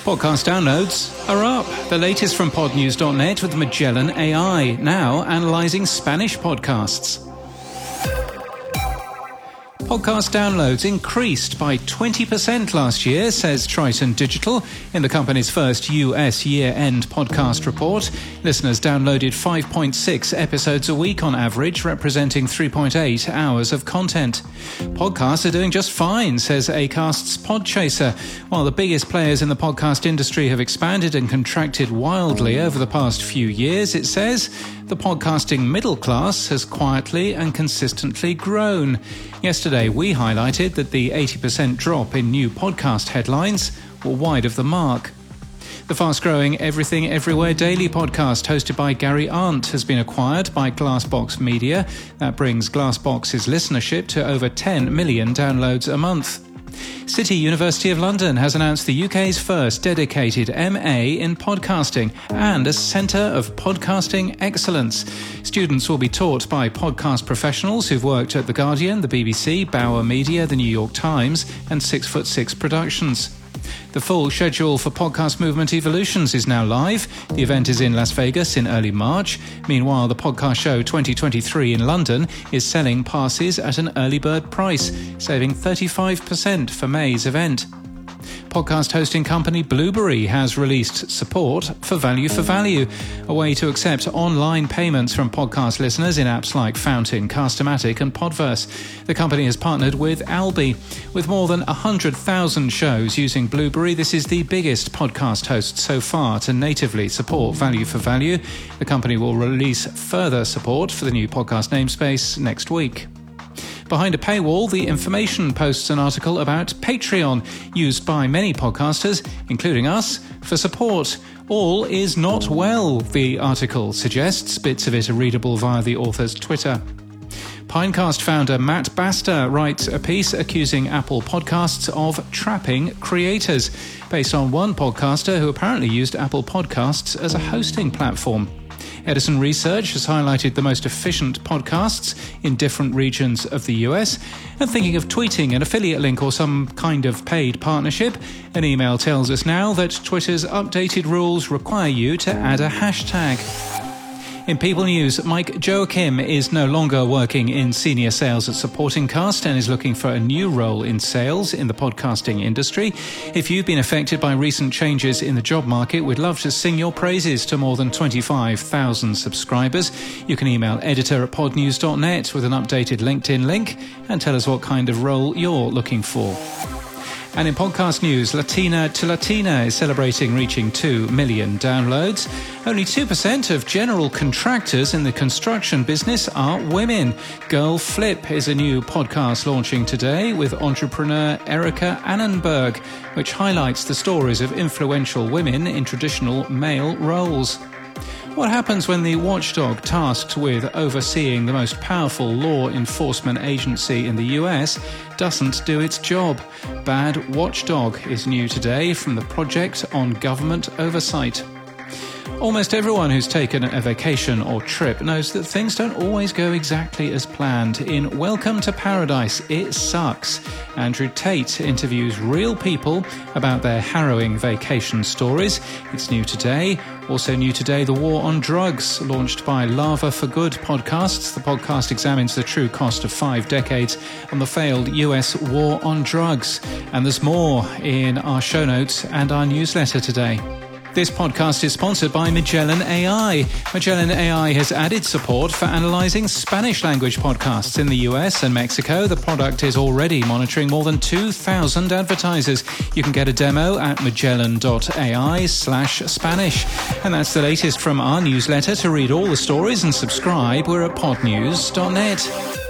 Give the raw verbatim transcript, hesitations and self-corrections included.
Podcast downloads are up. The latest from pod news dot net with Magellan A I, now analysing Spanish podcasts. Podcast downloads increased by twenty percent last year, says Triton Digital, in the company's first U S year-end podcast report. Listeners downloaded five point six episodes a week on average, representing three point eight hours of content. Podcasts are doing just fine, says Acast's Podchaser. While the biggest players in the podcast industry have expanded and contracted wildly over the past few years, it says, the podcasting middle class has quietly and consistently grown. Yesterday, we highlighted that the eighty percent drop in new podcast headlines were wide of the mark. The fast-growing Everything Everywhere Daily podcast, hosted by Gary Arndt, has been acquired by Glassbox Media. That brings Glassbox's listenership to over ten million downloads a month. City University of London has announced the U K's first dedicated M A in podcasting and a Centre of Podcasting Excellence. Students will be taught by podcast professionals who've worked at The Guardian, the B B C, Bauer Media, The New York Times and Six Foot Six Productions. The full schedule for Podcast Movement Evolutions is now live. The event is in Las Vegas in early March. Meanwhile, the Podcast Show twenty twenty-three in London is selling passes at an early bird price, saving thirty-five percent for May's event. Podcast hosting company Blueberry has released support for Value for Value, a way to accept online payments from podcast listeners in apps like Fountain, Castamatic and Podverse. The company has partnered with Alby. With more than one hundred thousand shows using Blueberry, this is the biggest podcast host so far to natively support Value for Value. The company will release further support for the new podcast namespace next week. Behind a paywall, The Information posts an article about Patreon, used by many podcasters, including us, for support. All is not well, the article suggests. Bits of it are readable via the author's Twitter. Pinecast founder Matt Basta writes a piece accusing Apple Podcasts of trapping creators, based on one podcaster who apparently used Apple Podcasts as a hosting platform. Edison Research has highlighted the most efficient podcasts in different regions of the U S. And thinking of tweeting an affiliate link or some kind of paid partnership, an email tells us now that Twitter's updated rules require you to add a hashtag. In People News, Mike Joachim is no longer working in senior sales at Supporting Cast and is looking for a new role in sales in the podcasting industry. If you've been affected by recent changes in the job market, we'd love to sing your praises to more than twenty-five thousand subscribers. You can email editor at pod news dot net with an updated LinkedIn link and tell us what kind of role you're looking for. And in podcast news, Latina to Latina is celebrating reaching two million downloads. Only two percent of general contractors in the construction business are women. Girl Flip is a new podcast launching today with entrepreneur Erica Annenberg, which highlights the stories of influential women in traditional male roles. What happens when the watchdog tasked with overseeing the most powerful law enforcement agency in the U S doesn't do its job? Bad Watchdog is new today from the Project on Government Oversight. Almost everyone who's taken a vacation or trip knows that things don't always go exactly as planned. In Welcome to Paradise, It Sucks, Andrew Tate interviews real people about their harrowing vacation stories. It's new today. Also new today, The War on Drugs, launched by Lava for Good podcasts. The podcast examines the true cost of five decades on the failed U S war on drugs. And there's more in our show notes and our newsletter today. This podcast is sponsored by Magellan A I. Magellan A I has added support for analysing Spanish-language podcasts in the U S and Mexico. The product is already monitoring more than two thousand advertisers. You can get a demo at magellan dot A I slash Spanish. And that's the latest from our newsletter. To read all the stories and subscribe, we're at pod news dot net.